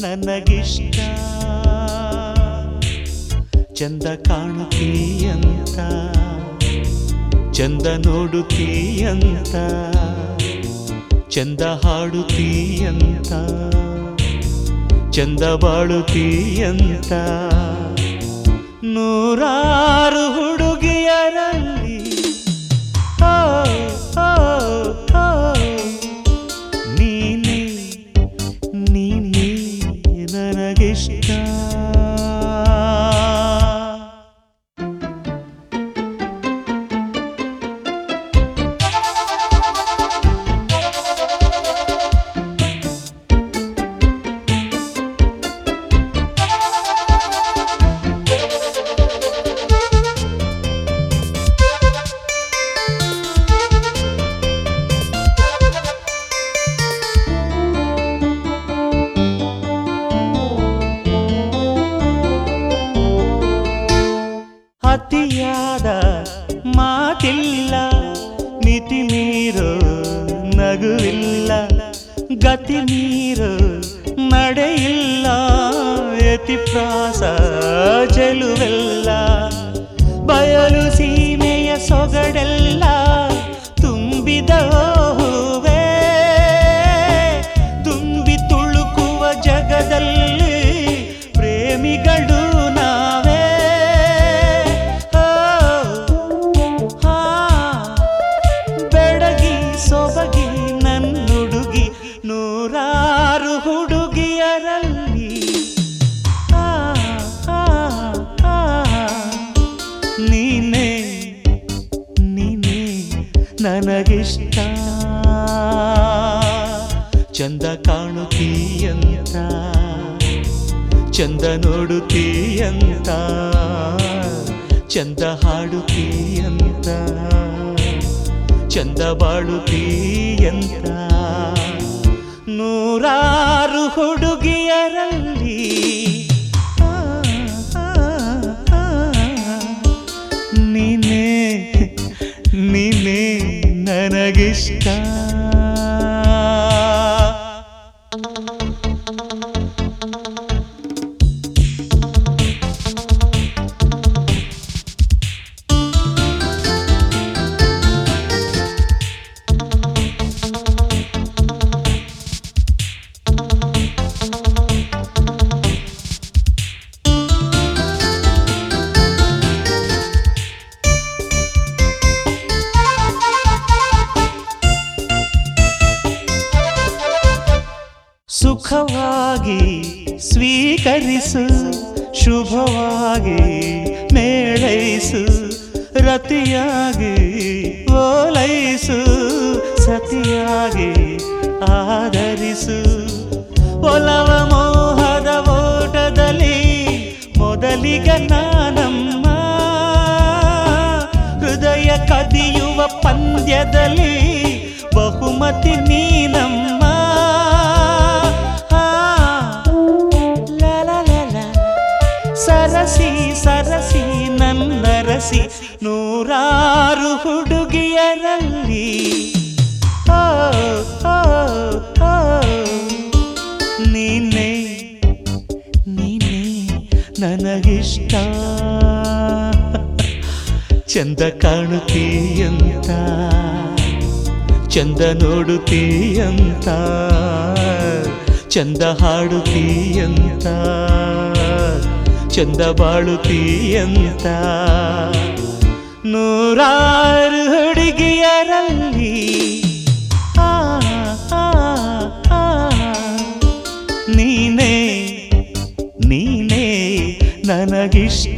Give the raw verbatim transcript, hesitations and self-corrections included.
ನನಗಿಷ್ಟ ಚಂದ ಕಾಣುತ್ತೀಯಂತ ಚಂದ ನೋಡುತ್ತೀಯಂತ ಚಂದ ಹಾಡುತ್ತೀಯಂತ ಚಂದ ಬಾಳುತ್ತೀಯಂತ ನೂರಾರು ಹುಡುಗಿಯರಲ್ಲಿ ಓ ಓ ಓ ನೀನೇ ನೀನೇ ನನಗಿಷ್ಟ ಅತಿಯಾದ ಮಾತಿಲ್ಲ ಮಿತಿ ಮೀರೋ ನಗುವಿಲ್ಲ ಗತಿ ಮೀರೋ ನಡೆಯಿಲ್ಲ ಯತಿಪ್ರಾಸ ಚೆಲುವೆಲ್ಲ ಬಯಲು ಸೀಮೆಯ ಸೊಗಡೆಲ್ಲ ತುಂಬಿದ ಹೂವೇ ತುಂಬಿ ತುಳುಕುವ ಜಗದಲ್ಲಿ ಪ್ರೇಮಿಗಳು ಸೊಬಗಿ ನನ್ನುಡುಗಿ ನೂರಾರು ಹುಡುಗಿಯರಲ್ಲಿ ಆ ಆ ಆ ನೀನೇ ನೀನೇ ನನಗಿಷ್ಟ ಚಂದ ಕಾಣುತ್ತೀಯಂತ ಚಂದ ನೋಡುತ್ತೀಯಂತ ಚಂದ ಹಾಡುತ್ತೀಯಂತ ಚಂದ ಬಾಳುತ್ತೀಯಂತ ನೂರಾರು ಹುಡುಗಿಯರಲ್ಲಿ ಆ, ಆ, ಆ, ನೀನೇ ನೀನೇ ನನಗಿಷ್ಟ ಸುಖವಾಗಿ ಸ್ವೀಕರಿಸು ಶುಭವಾಗಿ ಮೇಳೈಸು ರತಿಯಾಗಿ ಓಲೈಸು ಸತಿಯಾಗಿ ಆದರಿಸು ಒಲವ ಮೋಹದ ಓಟದಲ್ಲಿ ಮೊದಲಿಗ ನಾನಮ್ಮ ಹೃದಯ ಕದಿಯುವ ಪಂದ್ಯದಲ್ಲಿ ಬಹುಮತಿ ನೀನಮ್ಮ ಸರಸಿ ಸರಸಿ ನನ್ನರಸಿ ನೂರಾರು ಹುಡುಗಿಯರಲ್ಲಿ ಓ ಓ ಓ ನೀನೇ ನೀನೇ ನನಗಿಷ್ಟ ಚಂದ ಕಾಣುತ್ತೀಯಂತ ಚಂದ ನೋಡುತ್ತೀಯಂತ ಚಂದ ಹಾಡುತ್ತೀಯಂತ ಚಂದ ಬಾಳುತ್ತೀಯಂತ ನೂರಾರು ಹುಡುಗಿಯರಲ್ಲಿ ಆ ಆ ಆ ನೀನೇ ನೀನೇ ನನಗಿಷ್ಟ